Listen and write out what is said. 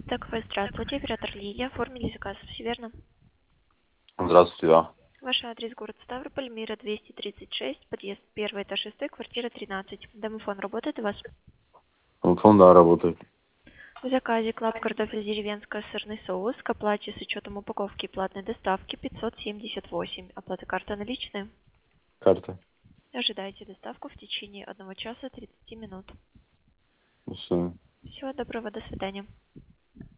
Так, вы здравствуйте, оператор Лилия. Оформили заказ, все верно? Здравствуйте, да. Ваш адрес город Ставрополь, Мира 236, подъезд 1, этаж 6, квартира 13. Домофон работает у вас? Телефон, да, работает. В заказе клаб картофель деревенская сырный соус к оплате с учетом упаковки и платной доставки 578. Оплата карта наличная. Карта. Ожидайте доставку в течение 1 часа 30 минут. Все. Всего доброго, до свидания.